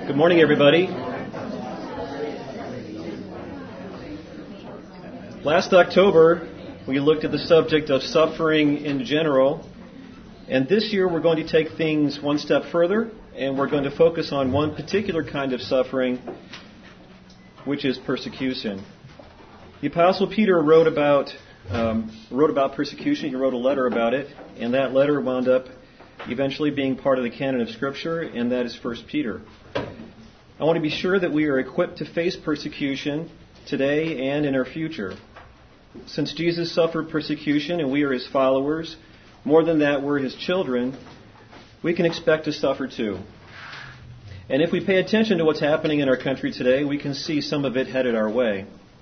Good morning, everybody. Last October, we looked at the subject of suffering in general, and this year we're going to take things one step further, and we're going to focus on one particular kind of suffering, which is persecution. The Apostle Peter wrote about persecution. He wrote a letter about it, and that letter wound up eventually being part of the canon of Scripture, and that is 1 Peter. I want to be sure that we are equipped to face persecution today and in our future. Since Jesus suffered persecution and we are His followers, more than that, we're His children, we can expect to suffer too. And if we pay attention to what's happening in our country today, we can see some of it headed our way.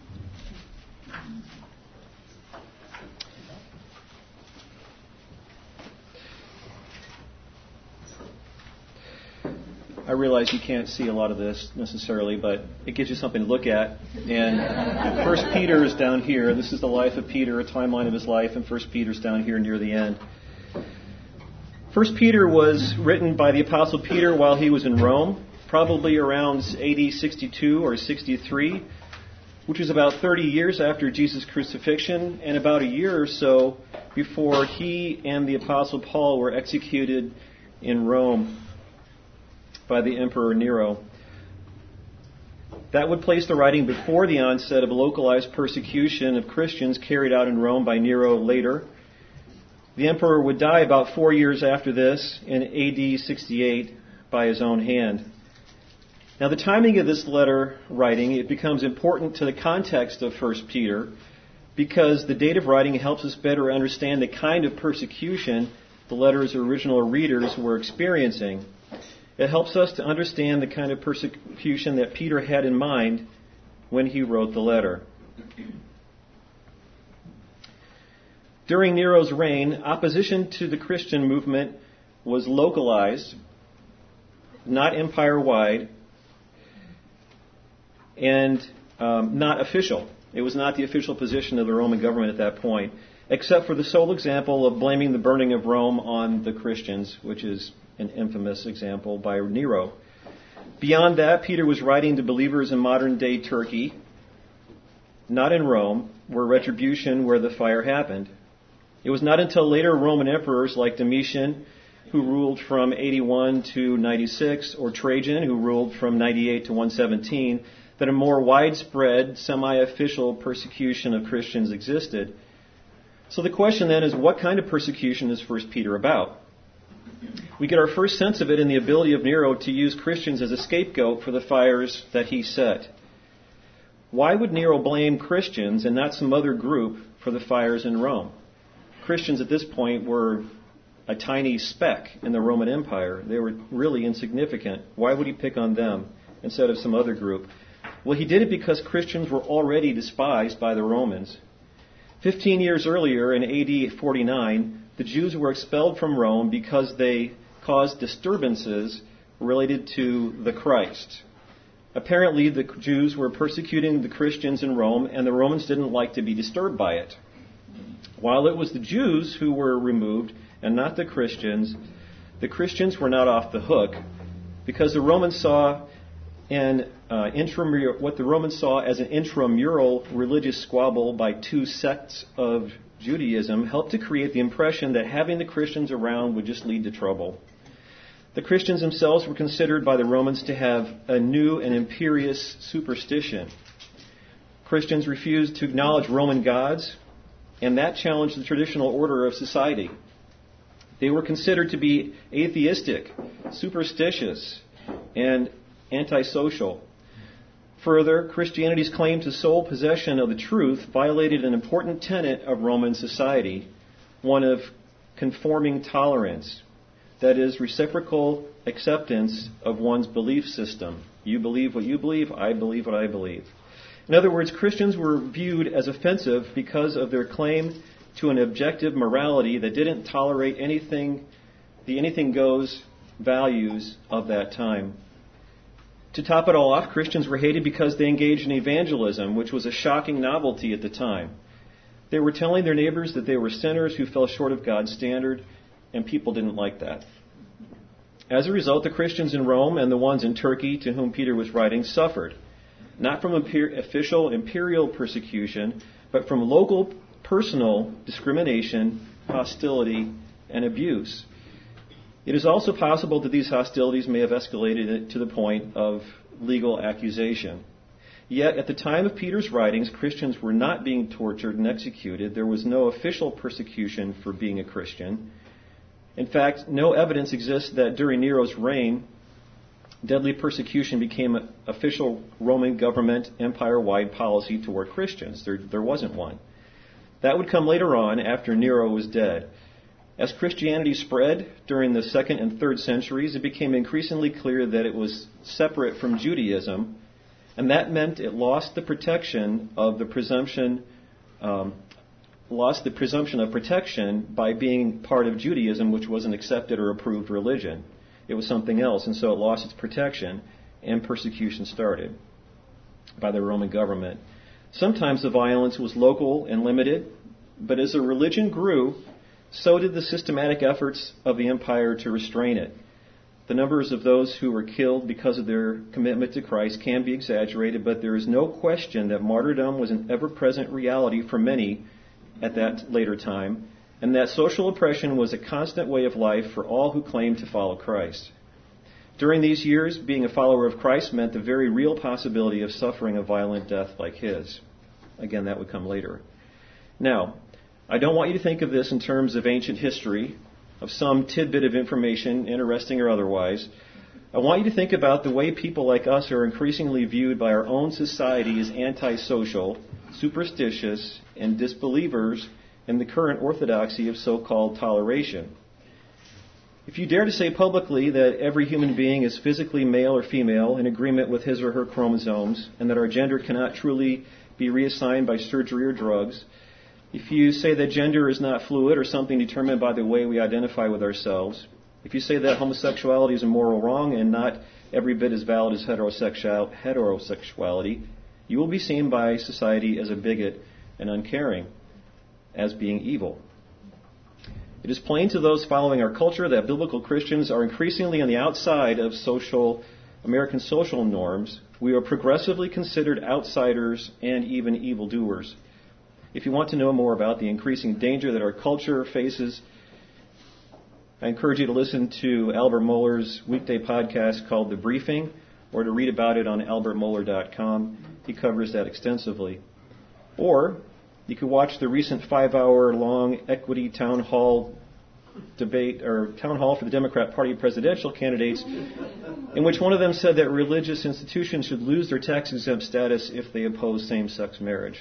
I realize you can't see a lot of this necessarily, but it gives you something to look at. And 1 Peter is down here. This is the life of Peter, a timeline of his life, and 1 Peter's down here near the end. 1 Peter was written by the Apostle Peter while he was in Rome, probably around AD 62 or 63, which was about 30 years after Jesus' crucifixion, and about a year or so before he and the Apostle Paul were executed in Rome by the Emperor Nero. That would place the writing before the onset of localized persecution of Christians carried out in Rome by Nero later. The emperor would die about 4 years after this in AD 68 by his own hand. Now the timing of this letter writing, it becomes important to the context of 1 Peter because the date of writing helps us better understand the kind of persecution the letter's original readers were experiencing. It helps us to understand the kind of persecution that Peter had in mind when he wrote the letter. During Nero's reign, opposition to the Christian movement was localized, not empire-wide, and not official. It was not the official position of the Roman government at that point, except for the sole example of blaming the burning of Rome on the Christians, which is an infamous example by Nero. Beyond that, Peter was writing to believers in modern-day Turkey, not in Rome, where retribution, where the fire happened. It was not until later Roman emperors like Domitian, who ruled from 81 to 96, or Trajan, who ruled from 98 to 117, that a more widespread, semi-official persecution of Christians existed. So the question then is, what kind of persecution is 1 Peter about? We get our first sense of it in the ability of Nero to use Christians as a scapegoat for the fires that he set. Why would Nero blame Christians and not some other group for the fires in Rome? Christians at this point were a tiny speck in the Roman Empire. They were really insignificant. Why would he pick on them instead of some other group? Well, he did it because Christians were already despised by the Romans. 15 years earlier, in AD 49, the Jews were expelled from Rome because they caused disturbances related to the Christ. Apparently, the Jews were persecuting the Christians in Rome, and the Romans didn't like to be disturbed by it. While it was the Jews who were removed and not the Christians were not off the hook because the Romans saw what the Romans saw as an intramural religious squabble by two sects of Judaism helped to create the impression that having the Christians around would just lead to trouble. The Christians themselves were considered by the Romans to have a new and imperious superstition. Christians refused to acknowledge Roman gods, and that challenged the traditional order of society. They were considered to be atheistic, superstitious, and antisocial. Further, Christianity's claim to sole possession of the truth violated an important tenet of Roman society, one of conforming tolerance, that is, reciprocal acceptance of one's belief system. You believe what you believe, I believe what I believe. In other words, Christians were viewed as offensive because of their claim to an objective morality that didn't tolerate the anything goes values of that time. To top it all off, Christians were hated because they engaged in evangelism, which was a shocking novelty at the time. They were telling their neighbors that they were sinners who fell short of God's standard, and people didn't like that. As a result, the Christians in Rome and the ones in Turkey to whom Peter was writing suffered, not from official imperial persecution, but from local personal discrimination, hostility, and abuse. It is also possible that these hostilities may have escalated to the point of legal accusation. Yet, at the time of Peter's writings, Christians were not being tortured and executed. There was no official persecution for being a Christian. In fact, no evidence exists that during Nero's reign, deadly persecution became an official Roman government empire-wide policy toward Christians. There wasn't one. That would come later on after Nero was dead. As Christianity spread during the 2nd and 3rd centuries, it became increasingly clear that it was separate from Judaism, and that meant it lost the protection of the presumption of protection by being part of Judaism, which was an accepted or approved religion. It was something else, and so it lost its protection, and persecution started by the Roman government. Sometimes the violence was local and limited, but as the religion grew, so did the systematic efforts of the empire to restrain it. The numbers of those who were killed because of their commitment to Christ can be exaggerated, but there is no question that martyrdom was an ever-present reality for many at that later time, and that social oppression was a constant way of life for all who claimed to follow Christ. During these years, being a follower of Christ meant the very real possibility of suffering a violent death like his. Again, that would come later. Now, I don't want you to think of this in terms of ancient history, of some tidbit of information, interesting or otherwise. I want you to think about the way people like us are increasingly viewed by our own society as antisocial, superstitious, and disbelievers in the current orthodoxy of so-called toleration. If you dare to say publicly that every human being is physically male or female in agreement with his or her chromosomes, and that our gender cannot truly be reassigned by surgery or drugs, if you say that gender is not fluid or something determined by the way we identify with ourselves, if you say that homosexuality is a moral wrong and not every bit as valid as heterosexuality, you will be seen by society as a bigot and uncaring, as being evil. It is plain to those following our culture that biblical Christians are increasingly on the outside of American social norms. We are progressively considered outsiders and even evildoers. If you want to know more about the increasing danger that our culture faces, I encourage you to listen to Albert Mohler's weekday podcast called The Briefing, or to read about it on albertmohler.com. He covers that extensively. Or you could watch the recent 5-hour-long equity town hall debate, or town hall for the Democrat Party presidential candidates, in which one of them said that religious institutions should lose their tax-exempt status if they oppose same-sex marriage.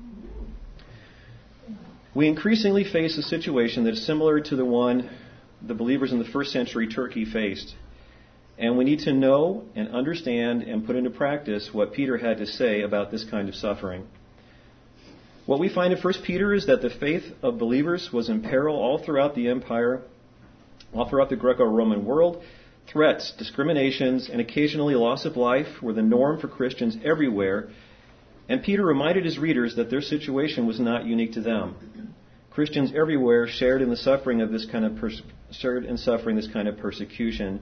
We increasingly face a situation that is similar to the one the believers in the first century Turkey faced. And we need to know and understand and put into practice what Peter had to say about this kind of suffering. What we find in 1 Peter is that the faith of believers was in peril all throughout the empire, all throughout the Greco-Roman world. Threats, discriminations, and occasionally loss of life were the norm for Christians everywhere. And Peter reminded his readers that their situation was not unique to them. Christians everywhere shared in suffering this kind of persecution.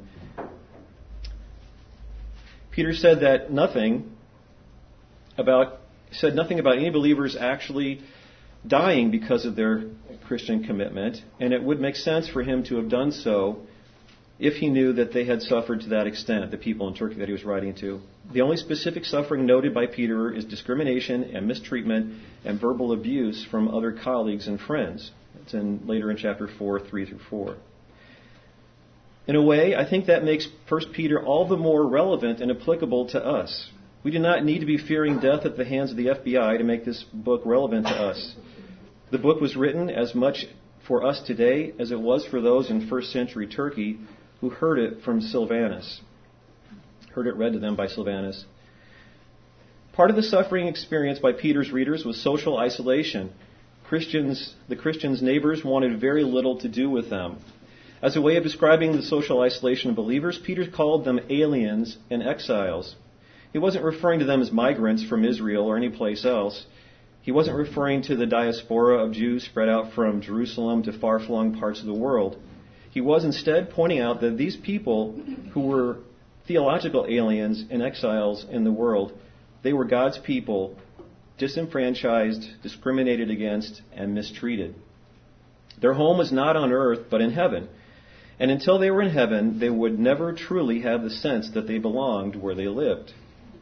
Peter said nothing about any believers actually dying because of their Christian commitment, and it would make sense for him to have done so if he knew that they had suffered to that extent, the people in Turkey that he was writing to. The only specific suffering noted by Peter is discrimination and mistreatment and verbal abuse from other colleagues and friends. It's later in chapter 4, 3-4. In a way, I think that makes 1 Peter all the more relevant and applicable to us. We do not need to be fearing death at the hands of the FBI to make this book relevant to us. The book was written as much for us today as it was for those in first century Turkey who heard it from Silvanus, heard it read to them by Silvanus. Part of the suffering experienced by Peter's readers was social isolation. The Christians' neighbors wanted very little to do with them. As a way of describing the social isolation of believers, Peter called them aliens and exiles. He wasn't referring to them as migrants from Israel or any place else. He wasn't referring to the diaspora of Jews spread out from Jerusalem to far-flung parts of the world. He was instead pointing out that these people who were theological aliens and exiles in the world, they were God's people, disenfranchised, discriminated against, and mistreated. Their home was not on earth, but in heaven. And until they were in heaven, they would never truly have the sense that they belonged where they lived.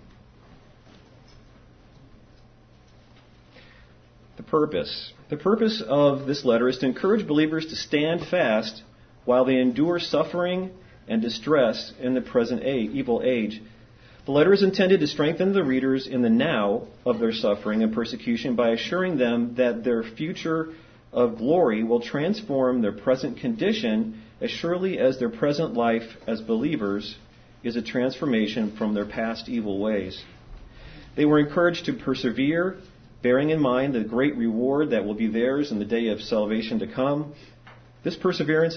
The purpose of this letter is to encourage believers to stand fast while they endure suffering and distress in the present evil age. The letter is intended to strengthen the readers in the now of their suffering and persecution by assuring them that their future of glory will transform their present condition as surely as their present life as believers is a transformation from their past evil ways. They were encouraged to persevere, bearing in mind the great reward that will be theirs in the day of salvation to come. This perseverance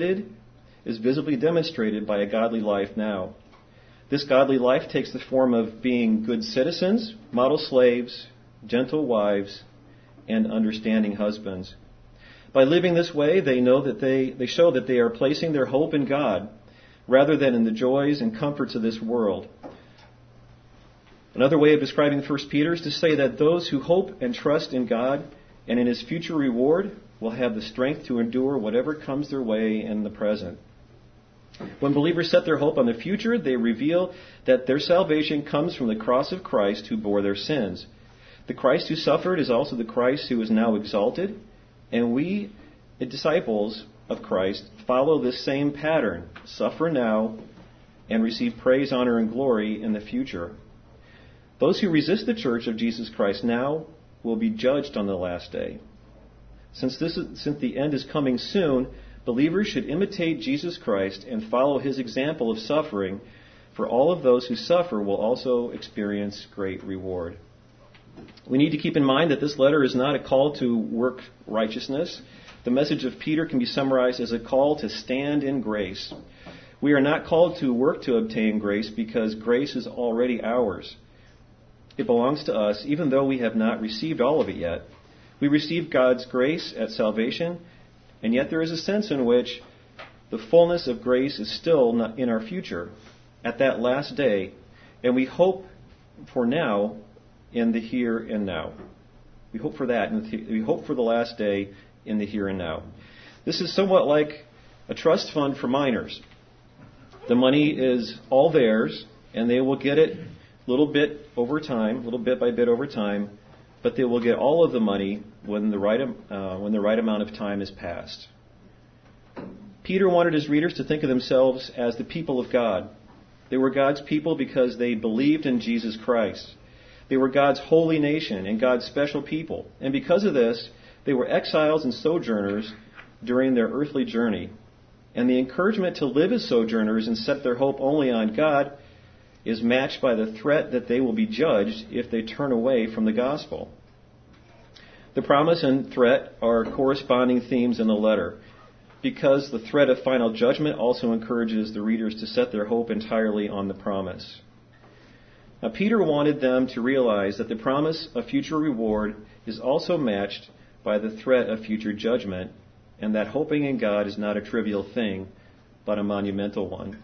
is visibly demonstrated by a godly life now. This godly life takes the form of being good citizens, model slaves, gentle wives, and understanding husbands. By living this way, they show that they are placing their hope in God rather than in the joys and comforts of this world. Another way of describing 1 Peter is to say that those who hope and trust in God and in His future reward will have the strength to endure whatever comes their way in the present. When believers set their hope on the future, they reveal that their salvation comes from the cross of Christ who bore their sins. The Christ who suffered is also the Christ who is now exalted, and we, the disciples of Christ, follow this same pattern: suffer now and receive praise, honor, and glory in the future. Those who resist the church of Jesus Christ now will be judged on the last day. Since the end is coming soon, believers should imitate Jesus Christ and follow His example of suffering, for all of those who suffer will also experience great reward. We need to keep in mind that this letter is not a call to work righteousness. The message of Peter can be summarized as a call to stand in grace. We are not called to work to obtain grace because grace is already ours. It belongs to us, even though we have not received all of it yet. We receive God's grace at salvation, and yet there is a sense in which the fullness of grace is still not in our future, at that last day, and we hope for now in the here and now. We hope for that, and we hope for the last day in the here and now. This is somewhat like a trust fund for miners. The money is all theirs, and they will get it little bit by bit over time, but they will get all of the money when the right amount of time is passed. Peter wanted his readers to think of themselves as the people of God. They were God's people because they believed in Jesus Christ. They were God's holy nation and God's special people. And because of this, they were exiles and sojourners during their earthly journey. And the encouragement to live as sojourners and set their hope only on God is matched by the threat that they will be judged if they turn away from the gospel. The promise and threat are corresponding themes in the letter, because the threat of final judgment also encourages the readers to set their hope entirely on the promise. Now, Peter wanted them to realize that the promise of future reward is also matched by the threat of future judgment, and that hoping in God is not a trivial thing, but a monumental one.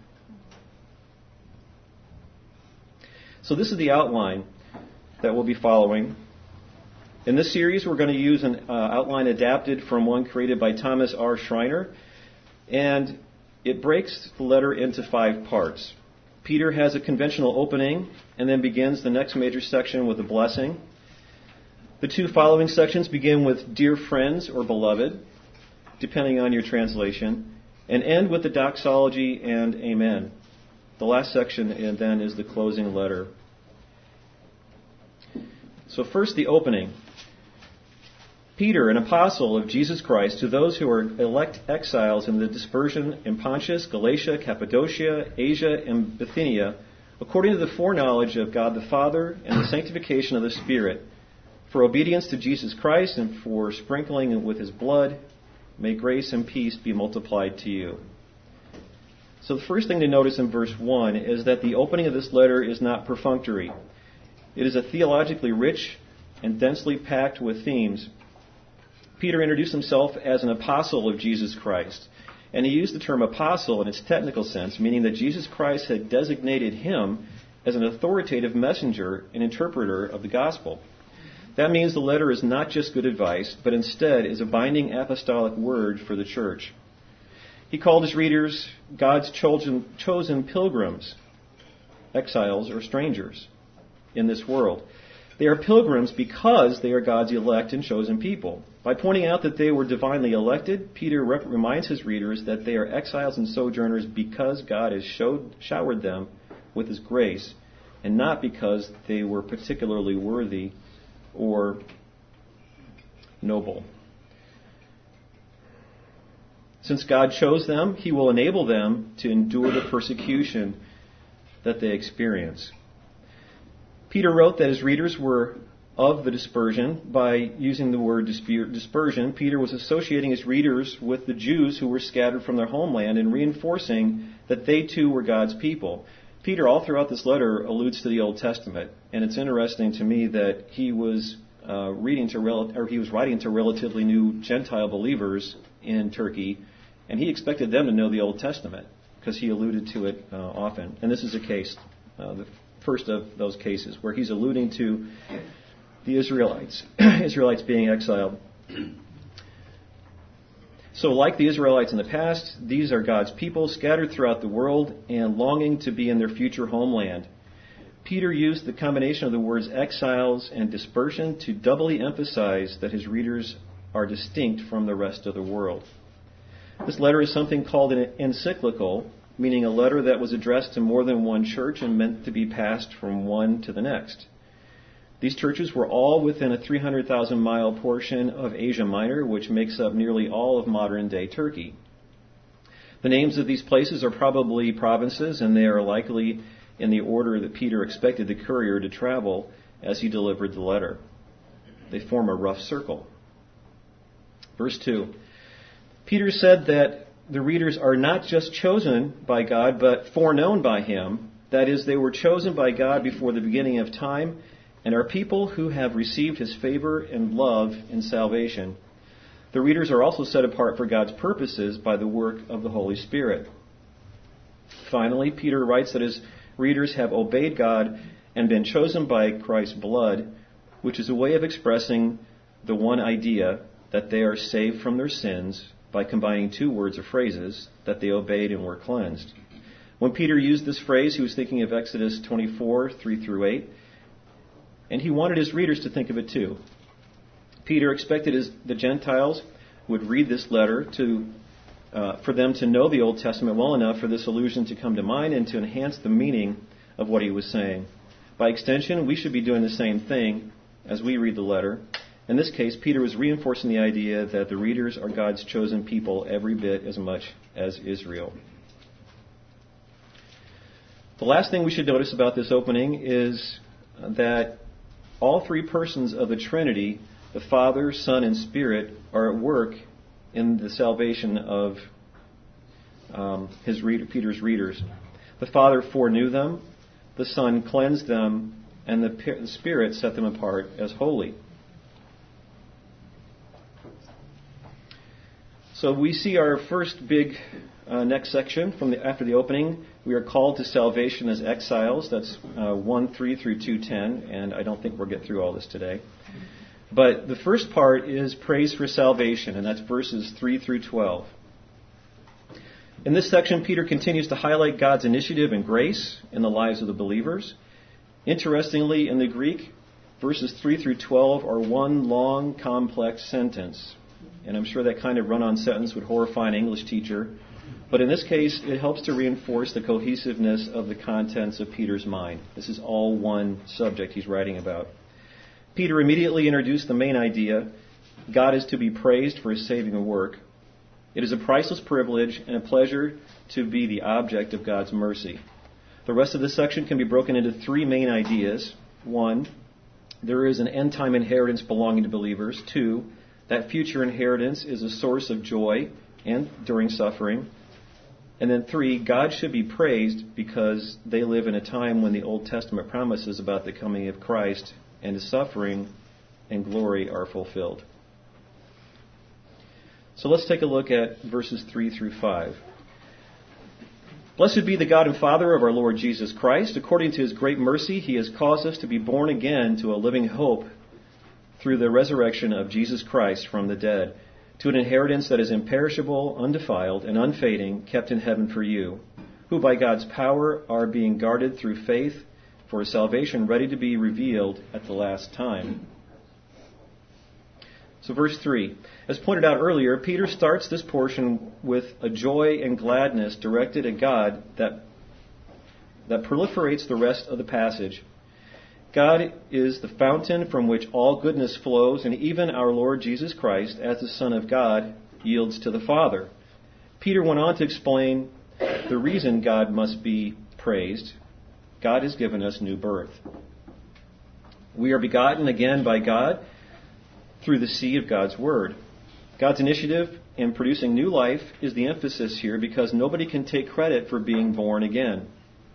So this is the outline that we'll be following. In this series, we're going to use an outline adapted from one created by Thomas R. Schreiner, and it breaks the letter into 5 parts. Peter has a conventional opening and then begins the next major section with a blessing. The 2 following sections begin with "Dear friends" or "Beloved," depending on your translation, and end with the doxology and "Amen." The last section then is the closing letter. So first, the opening. Peter, an apostle of Jesus Christ, to those who are elect exiles in the dispersion in Pontus, Galatia, Cappadocia, Asia, and Bithynia, according to the foreknowledge of God the Father and the sanctification of the Spirit, for obedience to Jesus Christ and for sprinkling with His blood, may grace and peace be multiplied to you. So the first thing to notice in verse 1 is that the opening of this letter is not perfunctory. It is a theologically rich and densely packed with themes. Peter introduced himself as an apostle of Jesus Christ. And he used the term apostle in its technical sense, meaning that Jesus Christ had designated him as an authoritative messenger and interpreter of the gospel. That means the letter is not just good advice, but instead is a binding apostolic word for the church. He called his readers God's chosen pilgrims, exiles or strangers in this world. They are pilgrims because they are God's elect and chosen people. By pointing out that they were divinely elected, Peter reminds his readers that they are exiles and sojourners because God has showered them with his grace, and not because they were particularly worthy or noble. Since God chose them, he will enable them to endure the persecution that they experience. Peter wrote that his readers were of the dispersion. By using the word dispersion, Peter was associating his readers with the Jews who were scattered from their homeland and reinforcing that they too were God's people. Peter, all throughout this letter, alludes to the Old Testament, and it's interesting to me that he was writing to relatively new Gentile believers in Turkey, and he expected them to know the Old Testament because he alluded to it often. And this is a case, the first of those cases, where he's alluding to the Israelites being exiled. So like the Israelites in the past, these are God's people scattered throughout the world and longing to be in their future homeland. Peter used the combination of the words exiles and dispersion to doubly emphasize that his readers are distinct from the rest of the world. This letter is something called an encyclical, meaning a letter that was addressed to more than one church and meant to be passed from one to the next. These churches were all within a 300,000-mile portion of Asia Minor, which makes up nearly all of modern-day Turkey. The names of these places are probably provinces, and they are likely in the order that Peter expected the courier to travel as he delivered the letter. They form a rough circle. Verse 2. Peter said that the readers are not just chosen by God, but foreknown by him. That is, they were chosen by God before the beginning of time, and are people who have received his favor and love in salvation. The readers are also set apart for God's purposes by the work of the Holy Spirit. Finally, Peter writes that his readers have obeyed God and been chosen by Christ's blood, which is a way of expressing the one idea that they are saved from their sins by combining two words or phrases, that they obeyed and were cleansed. When Peter used this phrase, he was thinking of Exodus 24, 3 through 8, and he wanted his readers to think of it too. Peter expected the Gentiles would read this letter for them to know the Old Testament well enough for this allusion to come to mind and to enhance the meaning of what he was saying. By extension, we should be doing the same thing as we read the letter. In this case, Peter was reinforcing the idea that the readers are God's chosen people every bit as much as Israel. The last thing we should notice about this opening is that all three persons of the Trinity, the Father, Son, and Spirit, are at work in the salvation of Peter's readers. The Father foreknew them, the Son cleansed them, and the Spirit set them apart as holy. So we see our first big next section after the opening. We are called to salvation as exiles. That's 1:3 through 2:10, and I don't think we'll get through all this today. But the first part is praise for salvation, and that's verses 3 through 12. In this section, Peter continues to highlight God's initiative and grace in the lives of the believers. Interestingly, in the Greek, verses 3 through 12 are one long, complex sentence. And I'm sure that kind of run-on sentence would horrify an English teacher. But in this case, it helps to reinforce the cohesiveness of the contents of Peter's mind. This is all one subject he's writing about. Peter immediately introduced the main idea. God is to be praised for his saving work. It is a priceless privilege and a pleasure to be the object of God's mercy. The rest of this section can be broken into three main ideas. 1, there is an end-time inheritance belonging to believers. 2, that future inheritance is a source of joy and during suffering. And then 3, God should be praised because they live in a time when the Old Testament promises about the coming of Christ and his suffering and glory are fulfilled. So let's take a look at verses 3 through 5. Blessed be the God and Father of our Lord Jesus Christ. According to his great mercy, he has caused us to be born again to a living hope through the resurrection of Jesus Christ from the dead, to an inheritance that is imperishable, undefiled, and unfading, kept in heaven for you, who by God's power are being guarded through faith for a salvation ready to be revealed at the last time. So verse 3. As pointed out earlier, Peter starts this portion with a joy and gladness directed at God that proliferates the rest of the passage. God is the fountain from which all goodness flows, and even our Lord Jesus Christ, as the Son of God, yields to the Father. Peter went on to explain the reason God must be praised. God has given us new birth. We are begotten again by God through the seed of God's Word. God's initiative in producing new life is the emphasis here because nobody can take credit for being born again.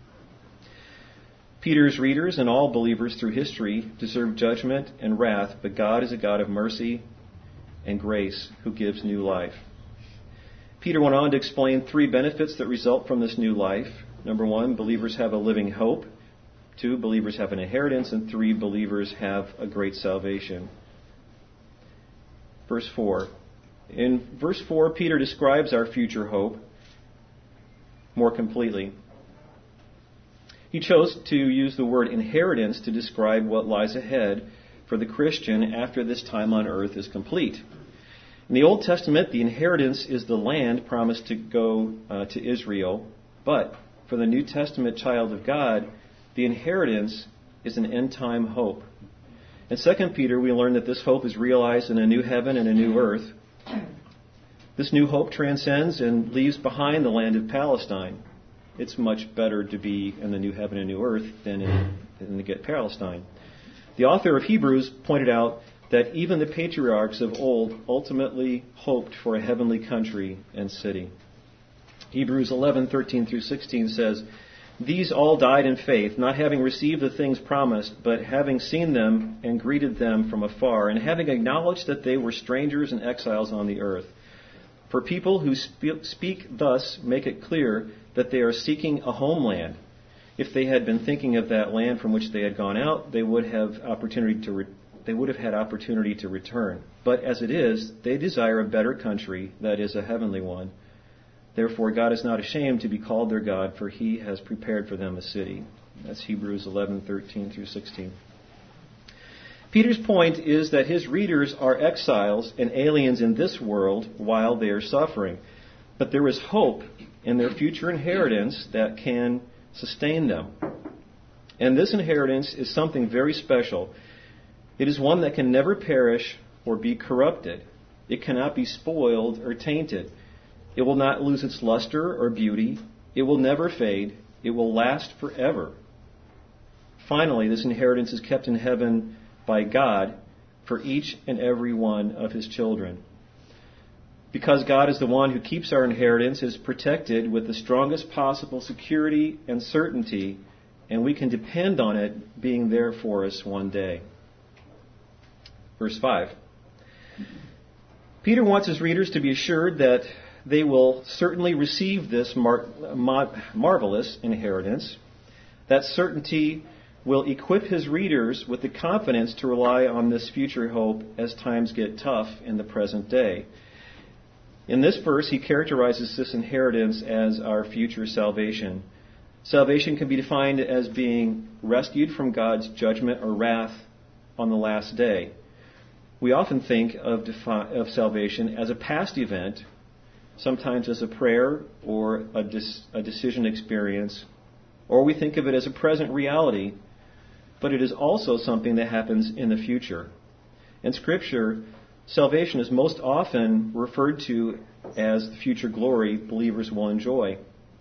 Peter's readers and all believers through history deserve judgment and wrath, but God is a God of mercy and grace who gives new life. Peter went on to explain three benefits that result from this new life. Number one, believers have a living hope. Two, believers have an inheritance. And three, believers have a great salvation. Verse 4. In verse 4, Peter describes our future hope more completely. He chose to use the word inheritance to describe what lies ahead for the Christian after this time on earth is complete. In the Old Testament, the inheritance is the land promised to go to Israel, but for the New Testament child of God, the inheritance is an end-time hope. In 2 Peter, we learn that this hope is realized in a new heaven and a new earth. This new hope transcends and leaves behind the land of Palestine. It's much better to be in the new heaven and new earth than to get Palestine. The author of Hebrews pointed out that even the patriarchs of old ultimately hoped for a heavenly country and city. Hebrews 11:13 through 16 says, "These all died in faith, not having received the things promised, but having seen them and greeted them from afar, and having acknowledged that they were strangers and exiles on the earth. For people who speak thus make it clear that they are seeking a homeland. If they had been thinking of that land from which they had gone out, they would have had opportunity to return. But as it is, they desire a better country, that is, a heavenly one. Therefore, God is not ashamed to be called their God, for He has prepared for them a city." That's Hebrews 11:13 through 16. Peter's point is that his readers are exiles and aliens in this world while they are suffering. But there is hope in their future inheritance that can sustain them. And this inheritance is something very special. It is one that can never perish or be corrupted. It cannot be spoiled or tainted. It will not lose its luster or beauty. It will never fade. It will last forever. Finally, this inheritance is kept in heaven by God for each and every one of His children. Because God is the one who keeps our inheritance, is protected with the strongest possible security and certainty, and we can depend on it being there for us one day. Verse 5. Peter wants his readers to be assured that they will certainly receive this marvelous inheritance. That certainty will equip his readers with the confidence to rely on this future hope as times get tough in the present day. In this verse, he characterizes this inheritance as our future salvation. Salvation can be defined as being rescued from God's judgment or wrath on the last day. We often think of salvation as a past event, sometimes as a prayer or a decision experience, or we think of it as a present reality, but it is also something that happens in the future. In Scripture, salvation is most often referred to as the future glory believers will enjoy.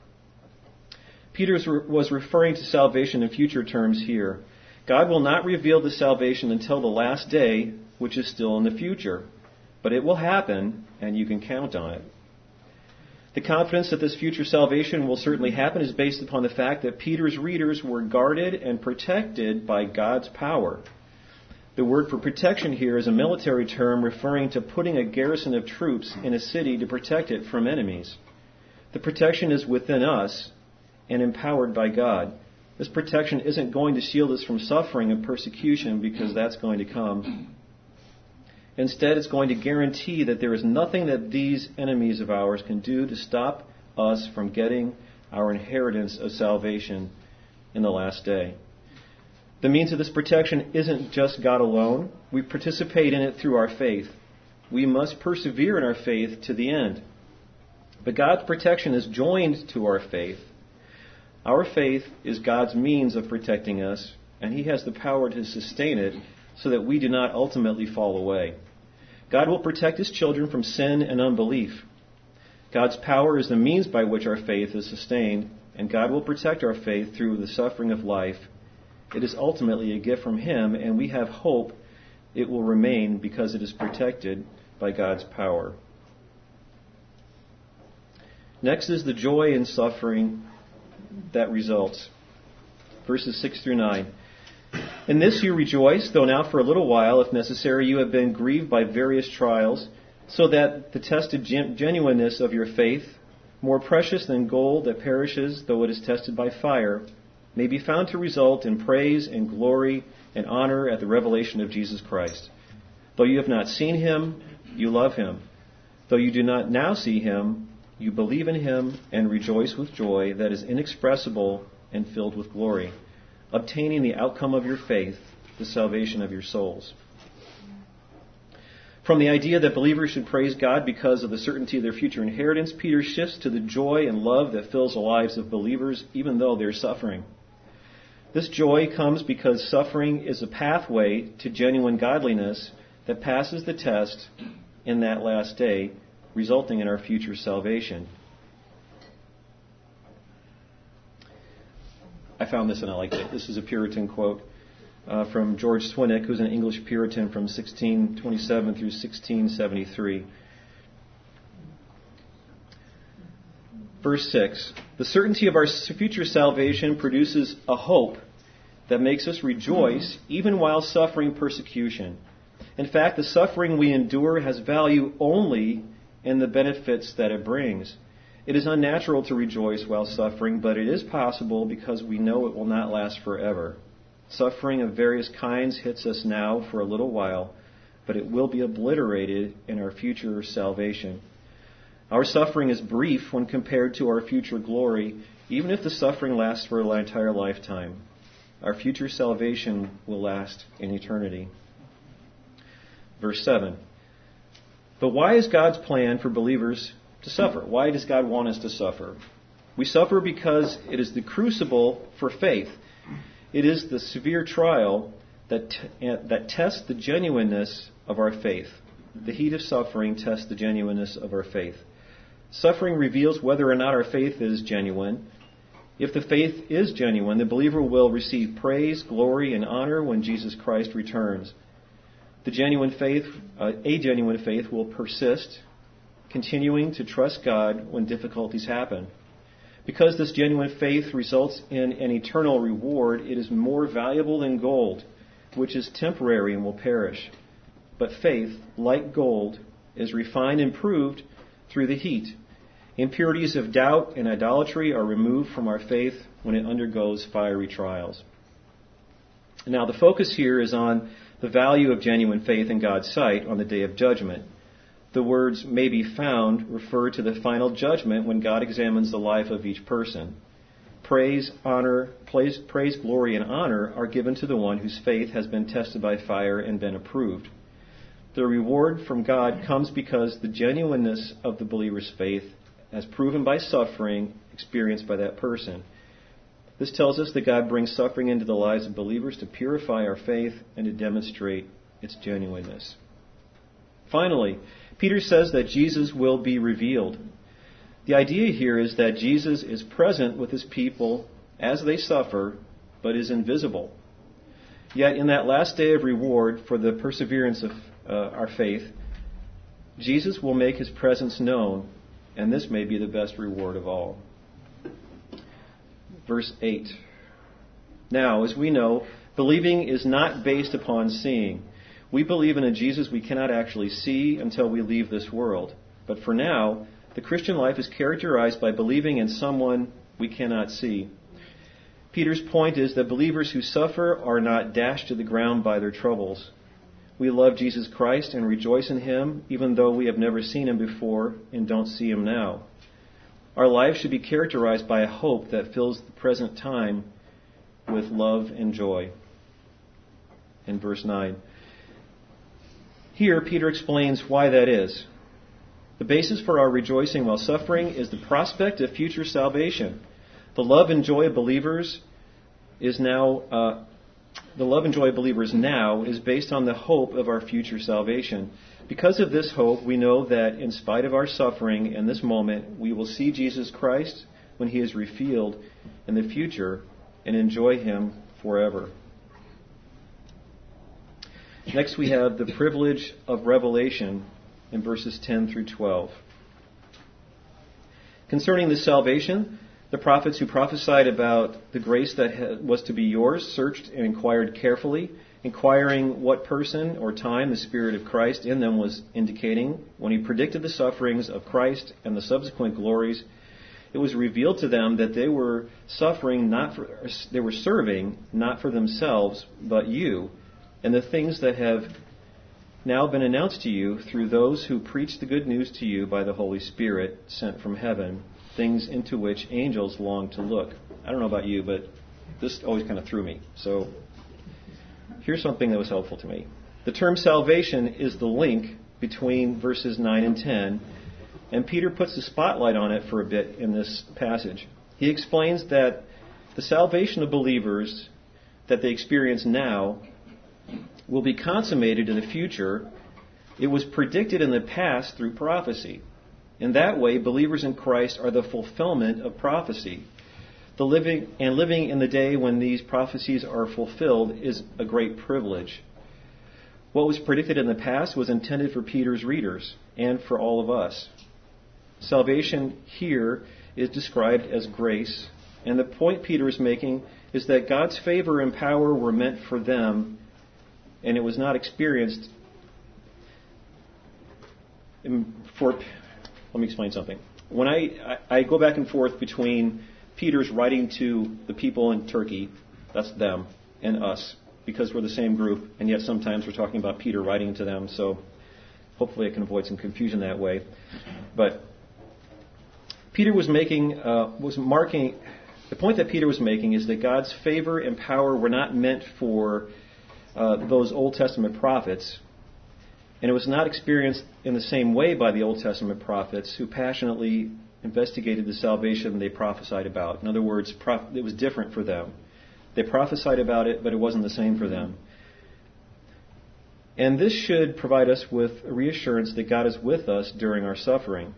Peter was referring to salvation in future terms here. God will not reveal the salvation until the last day, which is still in the future. But it will happen, and you can count on it. The confidence that this future salvation will certainly happen is based upon the fact that Peter's readers were guarded and protected by God's power. The word for protection here is a military term referring to putting a garrison of troops in a city to protect it from enemies. The protection is within us and empowered by God. This protection isn't going to shield us from suffering and persecution because that's going to come. Instead, it's going to guarantee that there is nothing that these enemies of ours can do to stop us from getting our inheritance of salvation in the last day. The means of this protection isn't just God alone. We participate in it through our faith. We must persevere in our faith to the end. But God's protection is joined to our faith. Our faith is God's means of protecting us, and He has the power to sustain it so that we do not ultimately fall away. God will protect His children from sin and unbelief. God's power is the means by which our faith is sustained, and God will protect our faith through the suffering of life. It is ultimately a gift from Him, and we have hope it will remain because it is protected by God's power. Next is the joy in suffering that results. Verses 6 through 9. In this you rejoice, though now for a little while, if necessary, you have been grieved by various trials, so that the tested genuineness of your faith, more precious than gold that perishes though it is tested by fire, may be found to result in praise and glory and honor at the revelation of Jesus Christ. Though you have not seen Him, you love Him. Though you do not now see Him, you believe in Him and rejoice with joy that is inexpressible and filled with glory, obtaining the outcome of your faith, the salvation of your souls. From the idea that believers should praise God because of the certainty of their future inheritance, Peter shifts to the joy and love that fills the lives of believers even though they're suffering. This joy comes because suffering is a pathway to genuine godliness that passes the test in that last day, resulting in our future salvation. I found this and I liked it. This is a Puritan quote from George Swinnock, who's an English Puritan from 1627 through 1673. Verse 6, the certainty of our future salvation produces a hope that makes us rejoice even while suffering persecution. In fact, the suffering we endure has value only in the benefits that it brings. It is unnatural to rejoice while suffering, but it is possible because we know it will not last forever. Suffering of various kinds hits us now for a little while, but it will be obliterated in our future salvation. Our suffering is brief when compared to our future glory, even if the suffering lasts for an entire lifetime. Our future salvation will last in eternity. Verse 7. But why is God's plan for believers to suffer? Why does God want us to suffer? We suffer because it is the crucible for faith. It is the severe trial that tests the genuineness of our faith. The heat of suffering tests the genuineness of our faith. Suffering reveals whether or not our faith is genuine. If the faith is genuine, the believer will receive praise, glory, and honor when Jesus Christ returns. A genuine faith will persist, continuing to trust God when difficulties happen. Because this genuine faith results in an eternal reward, it is more valuable than gold, which is temporary and will perish. But faith, like gold, is refined and proved through the heat. Impurities of doubt and idolatry are removed from our faith when it undergoes fiery trials. Now, the focus here is on the value of genuine faith in God's sight on the day of judgment. The words "may be found" refer to the final judgment when God examines the life of each person. Praise, glory, and honor are given to the one whose faith has been tested by fire and been approved. The reward from God comes because the genuineness of the believer's faith, as proven by suffering experienced by that person. This tells us that God brings suffering into the lives of believers to purify our faith and to demonstrate its genuineness. Finally, Peter says that Jesus will be revealed. The idea here is that Jesus is present with His people as they suffer, but is invisible. Yet in that last day of reward for the perseverance of our faith, Jesus will make His presence known, and this may be the best reward of all. Verse 8. Now, as we know, Believing is not based upon seeing. We believe in a Jesus we cannot actually see until we leave this world. But for now, the Christian life is characterized by believing in someone we cannot see. Peter's point is that believers who suffer are not dashed to the ground by their troubles. We love Jesus Christ and rejoice in Him, even though we have never seen Him before and don't see Him now. Our lives should be characterized by a hope that fills the present time with love and joy. In verse 9. Here, Peter explains why that is. The basis for our rejoicing while suffering is the prospect of future salvation. The love and joy of believers now is based on the hope of our future salvation. Because of this hope, we know that in spite of our suffering in this moment, we will see Jesus Christ when He is revealed in the future and enjoy Him forever. Next, we have the privilege of revelation in verses 10 through 12. Concerning this salvation, the prophets who prophesied about the grace that was to be yours searched and inquired carefully, inquiring what person or time the Spirit of Christ in them was indicating when He predicted the sufferings of Christ and the subsequent glories. It was revealed to them that they were serving not for themselves, but you, and the things that have now been announced to you through those who preach the good news to you by the Holy Spirit sent from heaven, things into which angels long to look. I don't know about you, but this always kind of threw me. So here's something that was helpful to me. The term salvation is the link between verses 9 and 10, and Peter puts the spotlight on it for a bit in this passage. He explains that the salvation of believers that they experience now will be consummated in the future. It was predicted in the past through prophecy. In that way, believers in Christ are the fulfillment of prophecy. Living in the day when these prophecies are fulfilled is a great privilege. What was predicted in the past was intended for Peter's readers and for all of us. Salvation here is described as grace, and the point Peter is making is that God's favor and power were meant for them, and it was not experienced for... Let me explain something. When I go back and forth between Peter's writing to the people in Turkey, that's them, and us, because we're the same group, and yet sometimes we're talking about Peter writing to them, so hopefully I can avoid some confusion that way. But Peter was marking, the point that Peter was making is that God's favor and power were not meant for those Old Testament prophets, and it was not experienced in the same way by the Old Testament prophets who passionately investigated the salvation they prophesied about. In other words, it was different for them. They prophesied about it, but it wasn't the same for them. And this should provide us with a reassurance that God is with us during our suffering.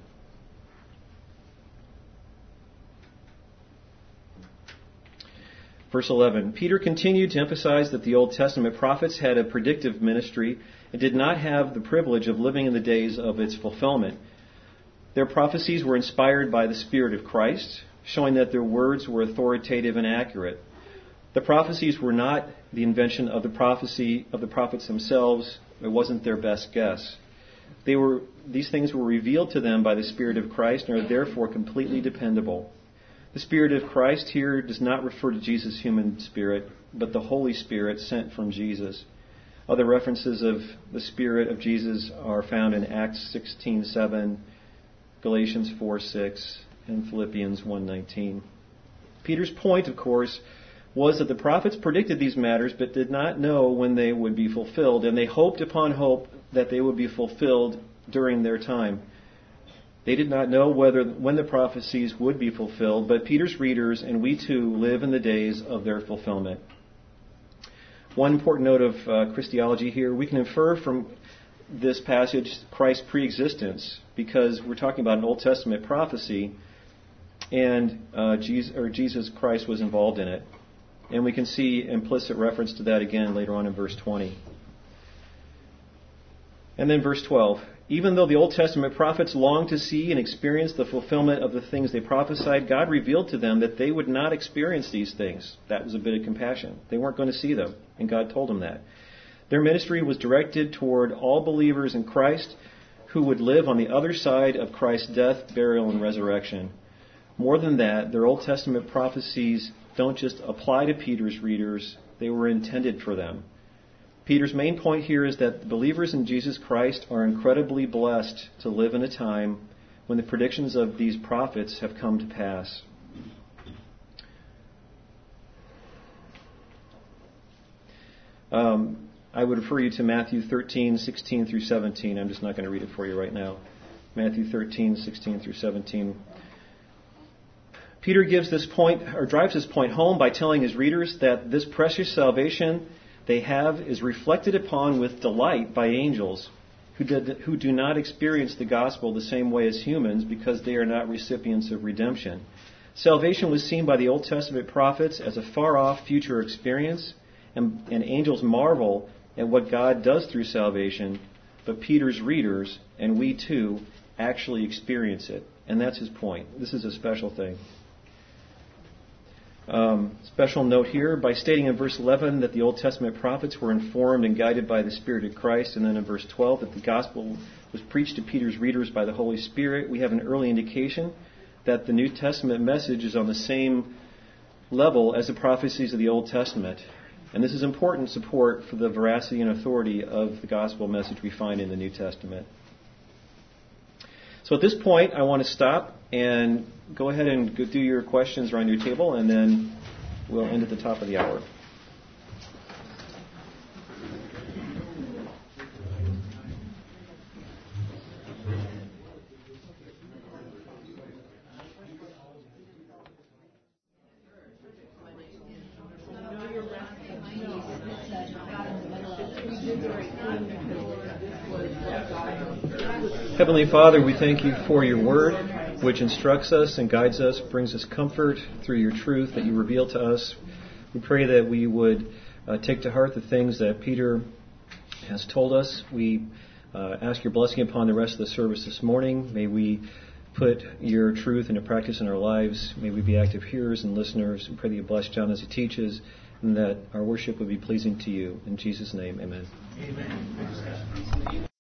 Verse 11, Peter continued to emphasize that the Old Testament prophets had a predictive ministry and did not have the privilege of living in the days of its fulfillment. Their prophecies were inspired by the Spirit of Christ, showing that their words were authoritative and accurate. The prophecies were not the invention of the prophets themselves. It wasn't their best guess. These things were revealed to them by the Spirit of Christ and are therefore completely dependable. The Spirit of Christ here does not refer to Jesus' human spirit, but the Holy Spirit sent from Jesus. Other references of the Spirit of Jesus are found in Acts 16:7, Galatians 4:6, and Philippians 1:19. Peter's point, of course, was that the prophets predicted these matters but did not know when they would be fulfilled, and they hoped upon hope that they would be fulfilled during their time. They did not know when the prophecies would be fulfilled, but Peter's readers and we too live in the days of their fulfillment. One important note of Christology here, we can infer from this passage Christ's preexistence, because we're talking about an Old Testament prophecy, and Jesus Christ was involved in it. And we can see implicit reference to that again later on in verse 20. And then verse 12. Even though the Old Testament prophets longed to see and experience the fulfillment of the things they prophesied, God revealed to them that they would not experience these things. That was a bit of compassion. They weren't going to see them, and God told them that. Their ministry was directed toward all believers in Christ who would live on the other side of Christ's death, burial, and resurrection. More than that, their Old Testament prophecies don't just apply to Peter's readers, they were intended for them. Peter's main point here is that the believers in Jesus Christ are incredibly blessed to live in a time when the predictions of these prophets have come to pass. I would refer you to Matthew 13, 16 through 17. I'm just not going to read it for you right now. Matthew 13, 16 through 17. Peter gives this point, or drives this point home by telling his readers that this precious salvation they have is reflected upon with delight by angels who do not experience the gospel the same way as humans because they are not recipients of redemption. Salvation was seen by the Old Testament prophets as a far-off future experience, and angels marvel at what God does through salvation, but Peter's readers, and we too, actually experience it. And that's his point. This is a special thing. Special note here, by stating in verse 11 that the Old Testament prophets were informed and guided by the Spirit of Christ, and then in verse 12 that the gospel was preached to Peter's readers by the Holy Spirit, we have an early indication that the New Testament message is on the same level as the prophecies of the Old Testament. And this is important support for the veracity and authority of the gospel message we find in the New Testament. So at this point, I want to stop and go ahead and go do your questions around your table, and then we'll end at the top of the hour. Heavenly Father, we thank you for your word, which instructs us and guides us, brings us comfort through your truth that you reveal to us. We pray that we would take to heart the things that Peter has told us. We ask your blessing upon the rest of the service this morning. May we put your truth into practice in our lives. May we be active hearers and listeners. We pray that you bless John as he teaches, and that our worship would be pleasing to you. In Jesus' name, amen. Amen.